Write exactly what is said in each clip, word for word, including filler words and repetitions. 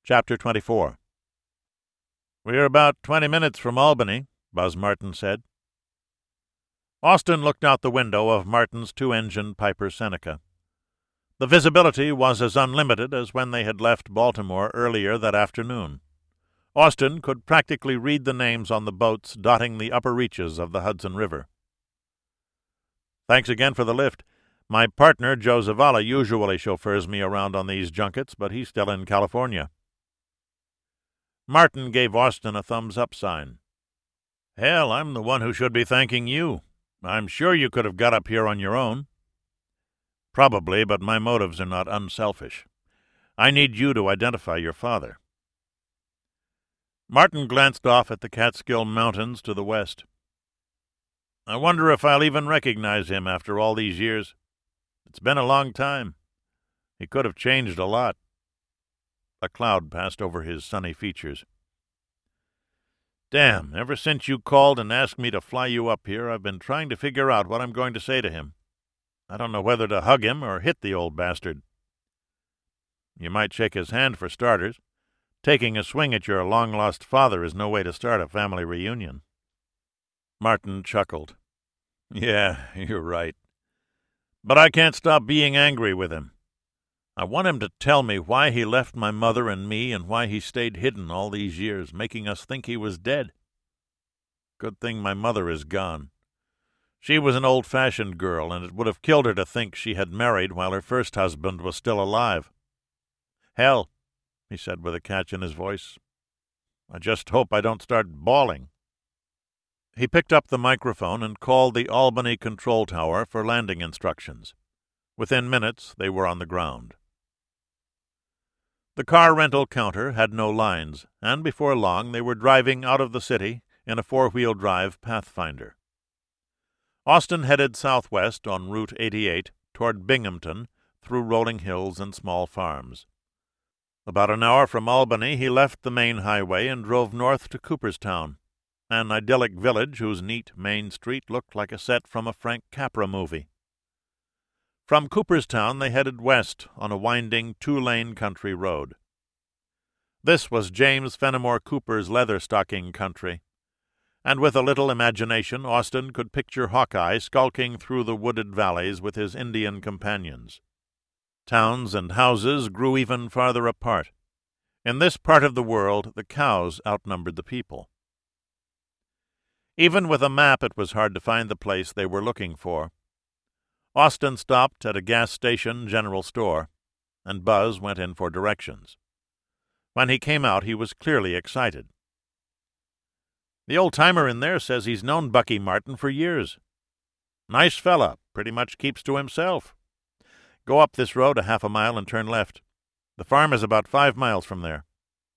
Chapter twenty-four. "We're about twenty minutes from Albany," Buzz Martin said. Austin looked out the window of Martin's two-engine Piper Seneca. The visibility was as unlimited as when they had left Baltimore earlier that afternoon. Austin could practically read the names on the boats dotting the upper reaches of the Hudson River. "Thanks again for the lift. My partner, Joe Zavala, usually chauffeurs me around on these junkets, but he's still in California." Martin gave Austin a thumbs-up sign. "Hell, I'm the one who should be thanking you. I'm sure you could have got up here on your own." "Probably, but my motives are not unselfish. I need you to identify your father." Martin glanced off at the Catskill Mountains to the west. "I wonder if I'll even recognize him after all these years. It's been a long time. He could have changed a lot." A cloud passed over his sunny features. "Damn, ever since you called and asked me to fly you up here, I've been trying to figure out what I'm going to say to him. I don't know whether to hug him or hit the old bastard." "You might shake his hand for starters. Taking a swing at your long-lost father is no way to start a family reunion." Martin chuckled. "Yeah, you're right. But I can't stop being angry with him. I want him to tell me why he left my mother and me and why he stayed hidden all these years, making us think he was dead. Good thing my mother is gone. She was an old-fashioned girl, and it would have killed her to think she had married while her first husband was still alive. Hell," he said with a catch in his voice, "I just hope I don't start bawling." He picked up the microphone and called the Albany control tower for landing instructions. Within minutes, they were on the ground. The car rental counter had no lines, and before long they were driving out of the city in a four-wheel drive Pathfinder. Austin headed southwest on Route eighty-eight toward Binghamton through rolling hills and small farms. About an hour from Albany, he left the main highway and drove north to Cooperstown, an idyllic village whose neat main street looked like a set from a Frank Capra movie. From Cooperstown they headed west on a winding two-lane country road. This was James Fenimore Cooper's leather-stocking country, and with a little imagination Austin could picture Hawkeye skulking through the wooded valleys with his Indian companions. Towns and houses grew even farther apart. In this part of the world the cows outnumbered the people. Even with a map it was hard to find the place they were looking for. Austin stopped at a gas station general store, and Buzz went in for directions. When he came out, he was clearly excited. "The old-timer in there says he's known Bucky Martin for years. Nice fella, pretty much keeps to himself. Go up this road a half a mile and turn left. The farm is about five miles from there."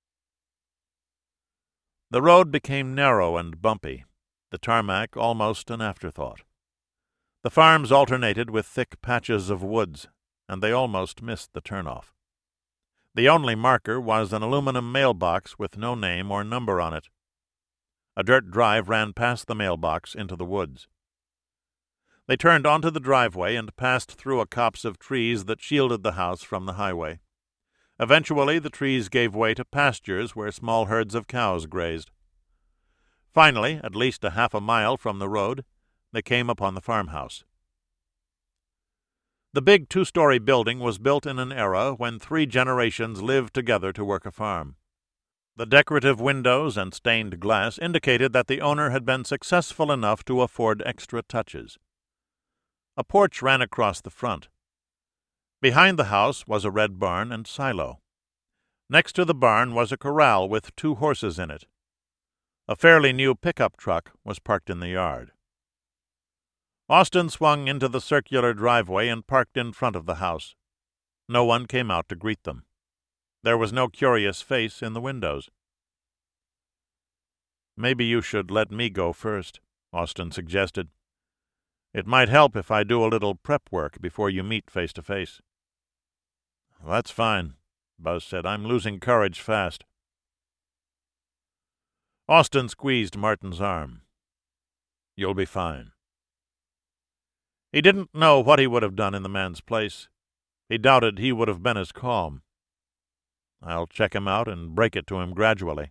The road became narrow and bumpy, the tarmac almost an afterthought. The farms alternated with thick patches of woods, and they almost missed the turnoff. The only marker was an aluminum mailbox with no name or number on it. A dirt drive ran past the mailbox into the woods. They turned onto the driveway and passed through a copse of trees that shielded the house from the highway. Eventually the trees gave way to pastures where small herds of cows grazed. Finally, at least a half a mile from the road, they came upon the farmhouse. The big two-story building was built in an era when three generations lived together to work a farm. The decorative windows and stained glass indicated that the owner had been successful enough to afford extra touches. A porch ran across the front. Behind the house was a red barn and silo. Next to the barn was a corral with two horses in it. A fairly new pickup truck was parked in the yard. Austin swung into the circular driveway and parked in front of the house. No one came out to greet them. There was no curious face in the windows. "Maybe you should let me go first," Austin suggested. "It might help if I do a little prep work before you meet face to face." "That's fine," Buzz said. "I'm losing courage fast." Austin squeezed Martin's arm. "You'll be fine." He didn't know what he would have done in the man's place. He doubted he would have been as calm. I'll check him out and break it to him gradually."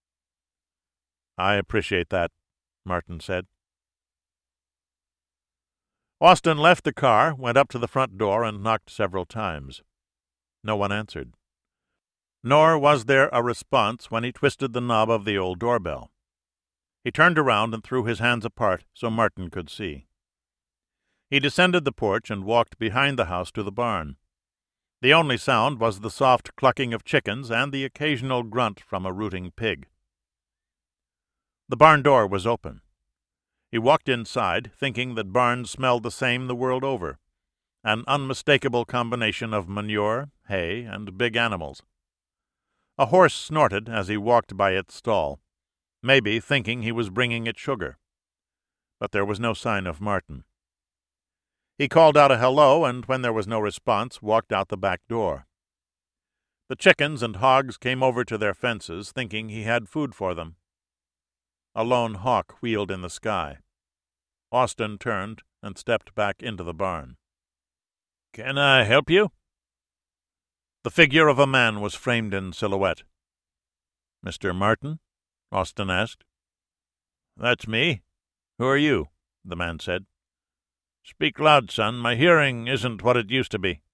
"I appreciate that," Martin said. Austin left the car, went up to the front door, and knocked several times. No one answered. Nor was there a response when he twisted the knob of the old doorbell. He turned around and threw his hands apart so Martin could see. He descended the porch and walked behind the house to the barn. The only sound was the soft clucking of chickens and the occasional grunt from a rooting pig. The barn door was open. He walked inside, thinking that barns smelled the same the world over, an unmistakable combination of manure, hay, and big animals. A horse snorted as he walked by its stall, maybe thinking he was bringing it sugar. But there was no sign of Martin. He called out a hello, and when there was no response, walked out the back door. The chickens and hogs came over to their fences, thinking he had food for them. A lone hawk wheeled in the sky. Austin turned and stepped back into the barn. "Can I help you?" The figure of a man was framed in silhouette. "Mister Martin?" Austin asked. "That's me. Who are you?" the man said. "Speak loud, son. My hearing isn't what it used to be."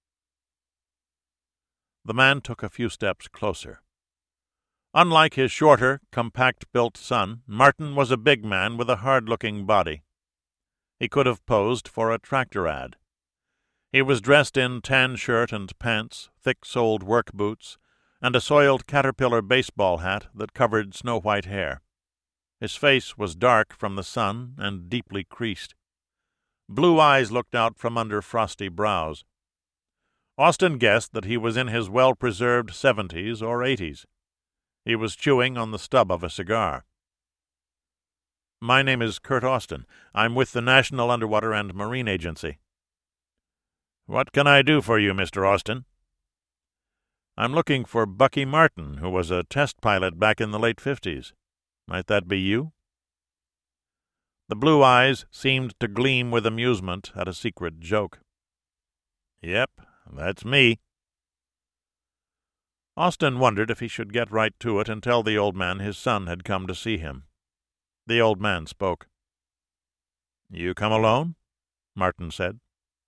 The man took a few steps closer. Unlike his shorter, compact-built son, Martin was a big man with a hard-looking body. He could have posed for a tractor ad. He was dressed in tan shirt and pants, thick-soled work boots, and a soiled caterpillar baseball hat that covered snow-white hair. His face was dark from the sun and deeply creased. Blue eyes looked out from under frosty brows. Austin guessed that he was in his well-preserved seventies or eighties. He was chewing on the stub of a cigar. "My name is Kurt Austin. I'm with the National Underwater and Marine Agency." "What can I do for you, Mister Austin?" "I'm looking for Bucky Martin, who was a test pilot back in the late fifties. Might that be you?" The blue eyes seemed to gleam with amusement at a secret joke. "Yep, that's me." Austin wondered if he should get right to it and tell the old man his son had come to see him. The old man spoke. "You come alone?" Martin said.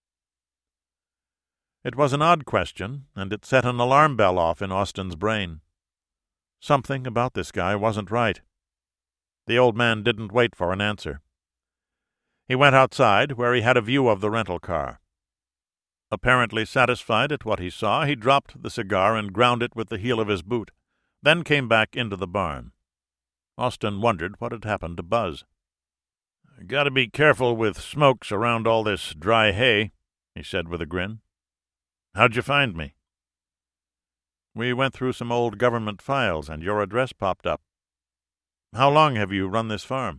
It was an odd question, and it set an alarm bell off in Austin's brain. Something about this guy wasn't right. The old man didn't wait for an answer. He went outside, where he had a view of the rental car. Apparently satisfied at what he saw, he dropped the cigar and ground it with the heel of his boot, then came back into the barn. Austin wondered what had happened to Buzz. "Gotta be careful with smokes around all this dry hay," he said with a grin. "How'd you find me?" "We went through some old government files, and your address popped up. How long have you run this farm?"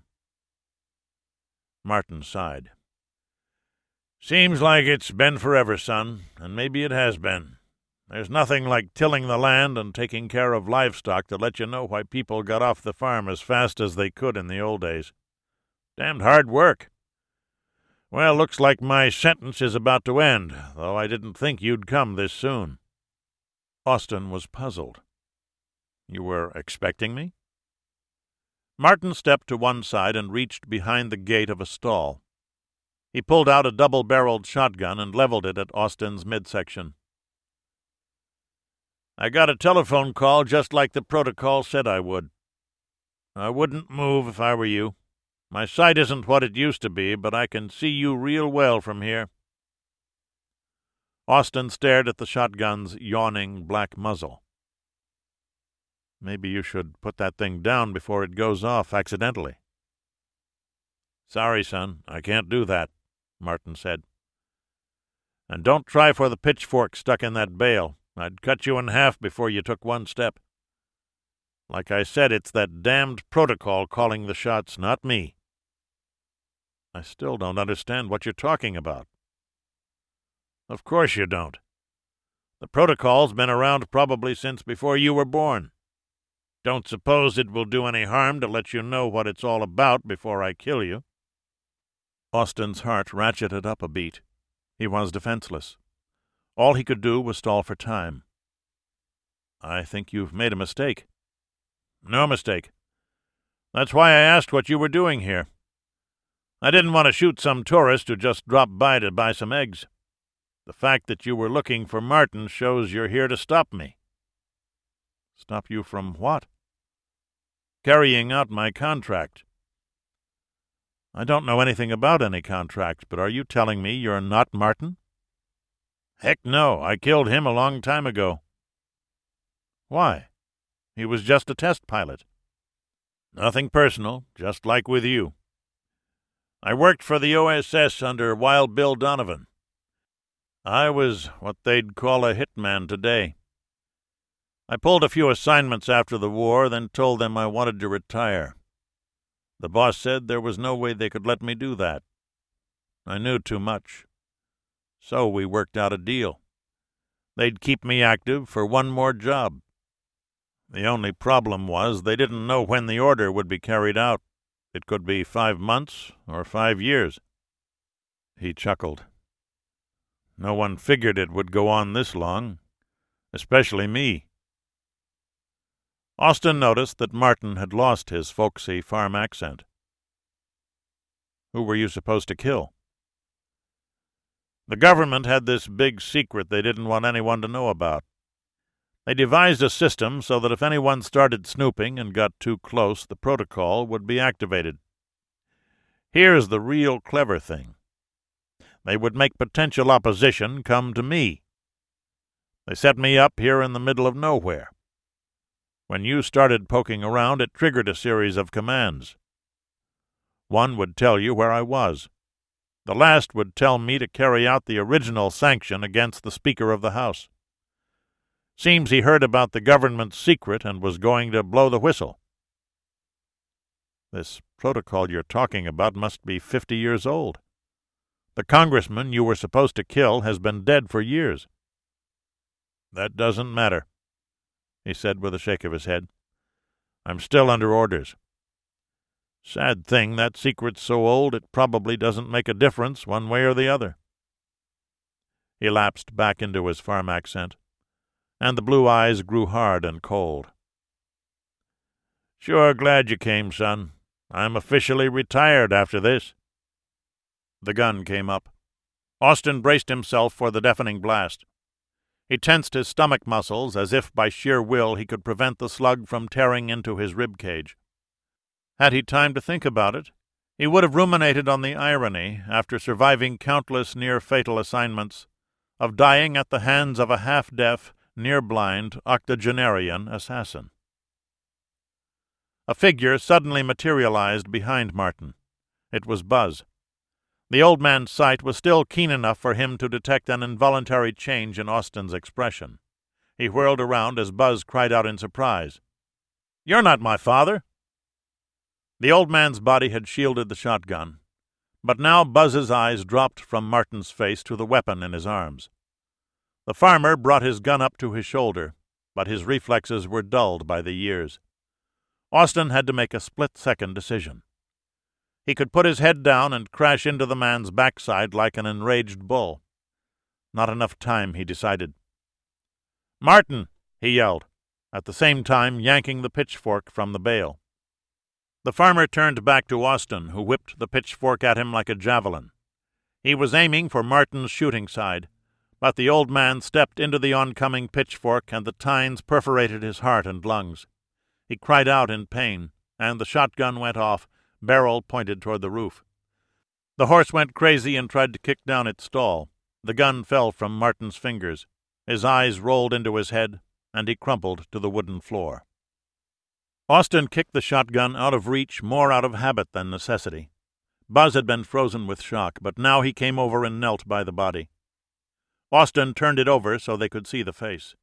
Martin sighed. "Seems like it's been forever, son, and maybe it has been. There's nothing like tilling the land and taking care of livestock to let you know why people got off the farm as fast as they could in the old days. Damned hard work. Well, looks like my sentence is about to end, though I didn't think you'd come this soon." Austin was puzzled. "You were expecting me?" Martin stepped to one side and reached behind the gate of a stall. He pulled out a double-barreled shotgun and leveled it at Austin's midsection. "I got a telephone call just like the protocol said I would. I wouldn't move if I were you. My sight isn't what it used to be, but I can see you real well from here." Austin stared at the shotgun's yawning black muzzle. "Maybe you should put that thing down before it goes off accidentally." "Sorry, son, I can't do that," Martin said. "And don't try for the pitchfork stuck in that bale. I'd cut you in half before you took one step. Like I said, it's that damned protocol calling the shots, not me." "I still don't understand what you're talking about." "Of course you don't. The protocol's been around probably since before you were born. Don't suppose it will do any harm to let you know what it's all about before I kill you." Austin's heart ratcheted up a beat. He was defenseless. All he could do was stall for time. I think you've made a mistake. No mistake. That's why I asked what you were doing here. I didn't want to shoot some tourist who just dropped by to buy some eggs. The fact that you were looking for Martin shows you're here to stop me. Stop you from what? Carrying out my contract. I don't know anything about any contract, but are you telling me you're not Martin? Heck no, I killed him a long time ago. Why? He was just a test pilot. Nothing personal, just like with you. I worked for the O S S under Wild Bill Donovan. I was what they'd call a hitman today. I pulled a few assignments after the war, then told them I wanted to retire. The boss said there was no way they could let me do that. I knew too much. So we worked out a deal. They'd keep me active for one more job. The only problem was they didn't know when the order would be carried out. It could be five months or five years. He chuckled. No one figured it would go on this long, especially me. Austin noticed that Martin had lost his folksy farm accent. Who were you supposed to kill? The government had this big secret they didn't want anyone to know about. They devised a system so that if anyone started snooping and got too close, the protocol would be activated. Here's the real clever thing. They would make potential opposition come to me. They set me up here in the middle of nowhere. When you started poking around, it triggered a series of commands. One would tell you where I was. The last would tell me to carry out the original sanction against the Speaker of the House. Seems he heard about the government's secret and was going to blow the whistle. This protocol you're talking about must be fifty years old. The congressman you were supposed to kill has been dead for years. That doesn't matter, he said with a shake of his head. I'm still under orders. Sad thing, that secret's so old it probably doesn't make a difference one way or the other. He lapsed back into his farm accent, and the blue eyes grew hard and cold. Sure glad you came, son. I'm officially retired after this. The gun came up. Austin braced himself for the deafening blast. He tensed his stomach muscles as if by sheer will he could prevent the slug from tearing into his rib cage. Had he time to think about it, he would have ruminated on the irony, after surviving countless near-fatal assignments, of dying at the hands of a half-deaf, near-blind, octogenarian assassin. A figure suddenly materialized behind Martin. It was Buzz. The old man's sight was still keen enough for him to detect an involuntary change in Austin's expression. He whirled around as Buzz cried out in surprise, "You're not my father!" The old man's body had shielded the shotgun, but now Buzz's eyes dropped from Martin's face to the weapon in his arms. The farmer brought his gun up to his shoulder, but his reflexes were dulled by the years. Austin had to make a split-second decision. He could put his head down and crash into the man's backside like an enraged bull. Not enough time, he decided. "Martin!" he yelled, at the same time yanking the pitchfork from the bale. The farmer turned back to Austin, who whipped the pitchfork at him like a javelin. He was aiming for Martin's shooting side, but the old man stepped into the oncoming pitchfork, and the tines perforated his heart and lungs. He cried out in pain, and the shotgun went off, barrel pointed toward the roof. The horse went crazy and tried to kick down its stall. The gun fell from Martin's fingers. His eyes rolled into his head, and he crumpled to the wooden floor. Austin kicked the shotgun out of reach more out of habit than necessity. Buzz had been frozen with shock, but now he came over and knelt by the body. Austin turned it over so they could see the face.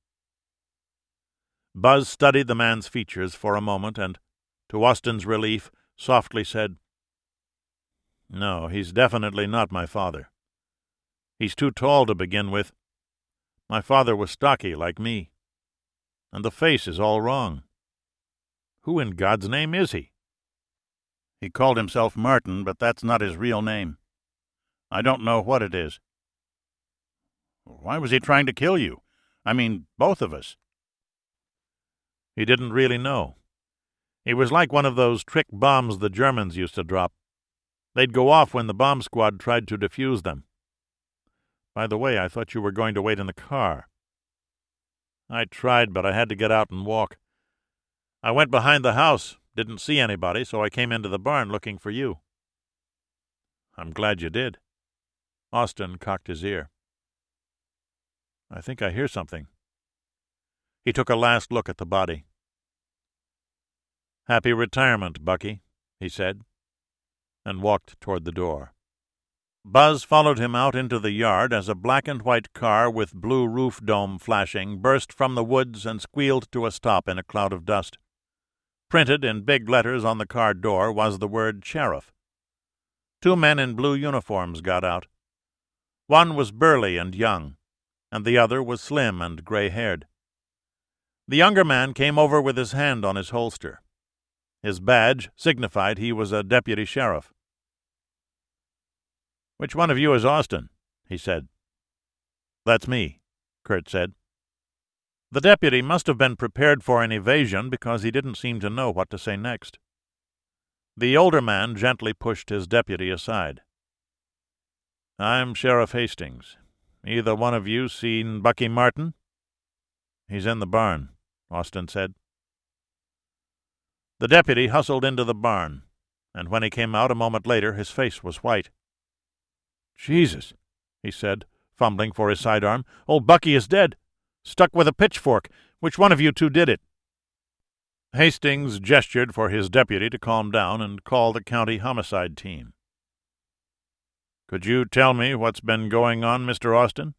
Buzz studied the man's features for a moment and, to Austin's relief, softly said, "No, he's definitely not my father. He's too tall to begin with. My father was stocky like me. And the face is all wrong. Who in God's name is he?" "He called himself Martin, but that's not his real name. I don't know what it is." "Why was he trying to kill you? I mean, both of us." He didn't really know. He was like one of those trick bombs the Germans used to drop. They'd go off when the bomb squad tried to defuse them. By the way, I thought you were going to wait in the car. I tried, but I had to get out and walk. I went behind the house, didn't see anybody, so I came into the barn looking for you. I'm glad you did. Austin cocked his ear. I think I hear something. He took a last look at the body. Happy retirement, Bucky, he said, and walked toward the door. Buzz followed him out into the yard as a black-and-white car with blue roof dome flashing burst from the woods and squealed to a stop in a cloud of dust. Printed in big letters on the car door was the word Sheriff. Two men in blue uniforms got out. One was burly and young, and the other was slim and gray-haired. The younger man came over with his hand on his holster. His badge signified he was a deputy sheriff. "Which one of you is Austin?" he said. "That's me," Kurt said. The deputy must have been prepared for an evasion because he didn't seem to know what to say next. The older man gently pushed his deputy aside. "I'm Sheriff Hastings. Either one of you seen Bucky Martin?" "He's in the barn," Austin said. The deputy hustled into the barn, and when he came out a moment later his face was white. "Jesus," he said, fumbling for his sidearm. "Old Bucky is dead. Stuck with a pitchfork. Which one of you two did it?" Hastings gestured for his deputy to calm down and call the county homicide team. "Could you tell me what's been going on, Mister Austin?"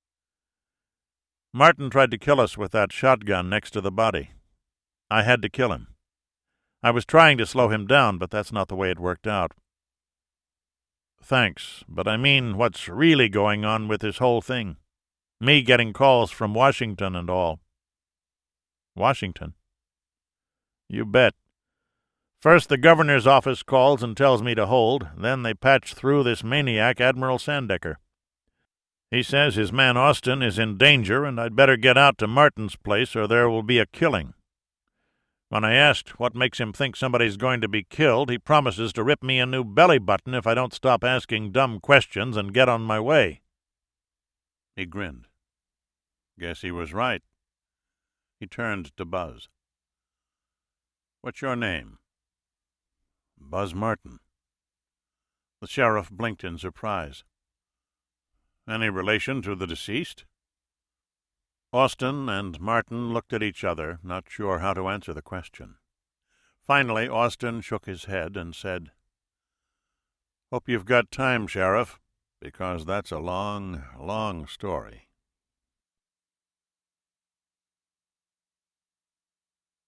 "Martin tried to kill us with that shotgun next to the body. I had to kill him. I was trying to slow him down, but that's not the way it worked out." "Thanks, but I mean what's really going on with this whole thing. Me getting calls from Washington and all." "Washington?" "You bet. First the governor's office calls and tells me to hold, then they patch through this maniac Admiral Sandecker. He says his man Austin is in danger and I'd better get out to Martin's place or there will be a killing. When I asked what makes him think somebody's going to be killed, he promises to rip me a new belly button if I don't stop asking dumb questions and get on my way." He grinned. Guess he was right. He turned to Buzz. "What's your name?" "Buzz Martin." The sheriff blinked in surprise. "Any relation to the deceased?" Austin and Martin looked at each other, not sure how to answer the question. Finally, Austin shook his head and said, "Hope you've got time, Sheriff, because that's a long, long story."